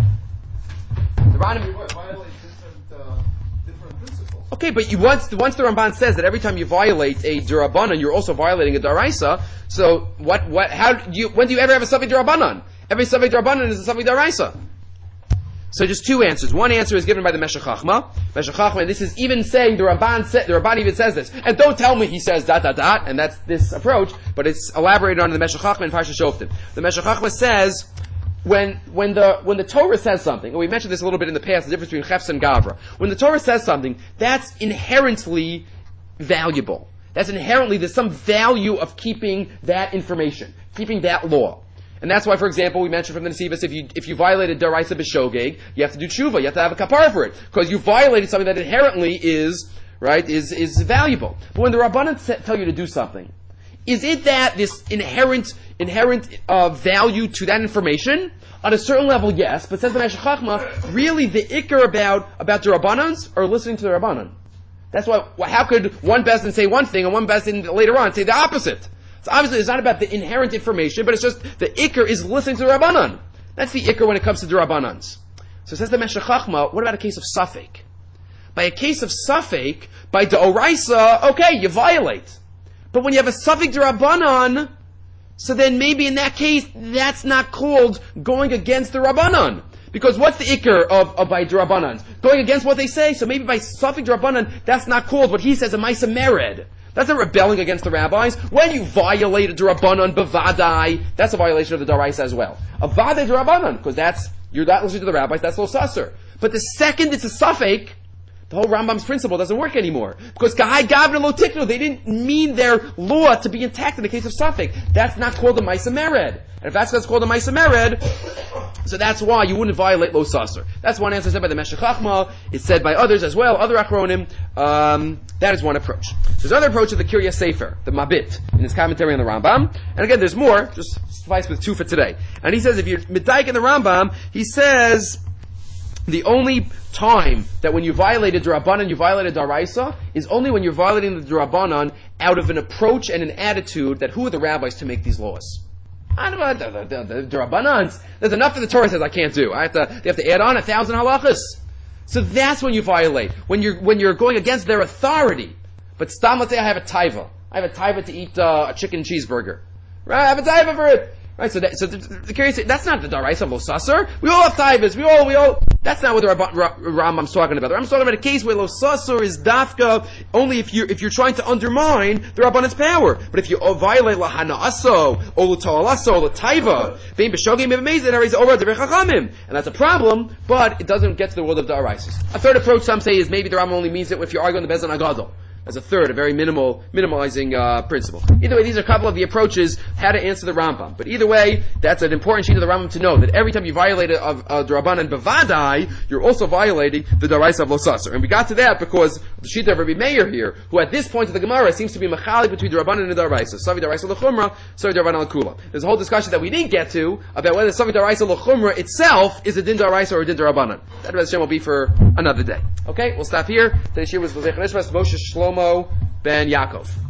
The Ramban violate different, uh, different principles. Okay, but you, once, once the Ramban says that every time you violate a D'Rabbanan, you're also violating a D'Oraisa, so what, what, how do you, when do you ever have a Safek D'Rabbanan? Every Safek D'Rabbanan is a Safek D'Oraisa. So just two answers. One answer is given by the Meshech Chachma. Meshech Chachma, and this is even saying, the Ramban sa- the Ramban even says this. And don't tell me he says dot dot dot, and that's this approach, but it's elaborated on in the Meshech Chachma and Parsha Shoftim. The Meshech Chachma says, when when the when the Torah says something, and we mentioned this a little bit in the past, the difference between Chefs and Gavra. When the Torah says something, that's inherently valuable. That's inherently, there's some value of keeping that information, keeping that law. And that's why, for example, we mentioned from the Nesivos, if you if you violated Daraisa B'Shogeg, you have to do tshuva, you have to have a kapara for it, because you violated something that inherently is, right, is, is valuable. But when the Rabbanan tell you to do something, is it that this inherent inherent uh, value to that information? On a certain level, yes, but says the Meshech Chachma, really the ikar about, about the Rabbanans are listening to the Rabbanan. That's why, how could one Bezdin say one thing and one Bezdin later on say the opposite? So obviously it's not about the inherent information, but it's just the ikar is listening to the Rabbanan. That's the ikar when it comes to the Rabbanans. So it says the Meshech Chachma, what about a case of Safek? By a case of Safek, by the Oraisa, okay, you violate. But when you have a Safek D'Rabbanan, so then maybe in that case, that's not called going against the Rabbanan. Because what's the ikar of, of by D'Rabbanan? Going against what they say. So maybe by Safek D'Rabbanan, that's not called what he says a Maisa Mered. That's not rebelling against the rabbis. When you violate a D'Rabbanan b'vadai, that's a violation of the Daraisa as well. A vadai D'Rabbanan, because that's, you're not listening to the rabbis, that's lo sasser. But the second it's a Safek, the whole Rambam's principle doesn't work anymore. Because Kahai Gavna Lo Tiknu, they didn't mean their law to be intact in the case of Safek. That's not called a Maisa Mered. And if that's what's called a Maisa Mered, so that's why you wouldn't violate Lo Sasser. That's one answer said by the Meshech Chachma. It's said by others as well, other Achronim. Um, that is one approach. There's another approach of the Kiryas Sefer, the Mabit, in his commentary on the Rambam. And again, there's more, just suffice with two for today. And he says, if you're Midaik in the Rambam, he says, the only time that when you violated D'Rabbanan, you violated Daraisa, is only when you're violating the D'Rabbanan out of an approach and an attitude that who are the rabbis to make these laws? I don't know, the, the, the, the D'Rabbanans, there's enough that the Torah says I can't do. I have to, they have to add on a thousand halachas. So that's when you violate. When you're, when you're going against their authority. But stam, let's say I have a taiva. I have a taiva to eat uh, a chicken cheeseburger. Right? I have a taiva for it. Right, so, that, so the, the curious, that's not the Daraisa of Lo Sasser. We all have taivas. We all, we all, that's not what the Rambam's talking about. The Rambam's talking about a case where Lo Sasser is dafka only if you're, if you're trying to undermine the Rabbanan's power. But if you violate La Hana'aso, or La Ta'alaso, or La Taiva, Vein B'Shogim Mevamezin, Ariz Ora Devei Chachamim. And that's a problem, but it doesn't get to the world of the Daraisas. A third approach, some say, is maybe the Rambam only means it if you're arguing the Bezan Agadol. As a third, a very minimal, minimalizing uh, principle. Either way, these are a couple of the approaches how to answer the Rambam. But either way, that's an important sheet of the Rambam to know that every time you violate a, a, a D'Rabbanan b'vadai, you're also violating the Daraisa of Lo Sasser. And we got to that because the sheet of Rabbi Meir here, who at this point of the Gemara seems to be machalik between D'Rabbanan and Daraisa. Savi Daraisa l'chumra, Savi D'Rabbanan l'kula. There's a whole discussion that we didn't get to about whether Savi Daraisa l'chumra itself is a din Daraisa or a din D'Rabbanan. That Hashem will be for another day. Okay, we'll stop here. Today's year was Moshe Shlomo Ben Yaakov.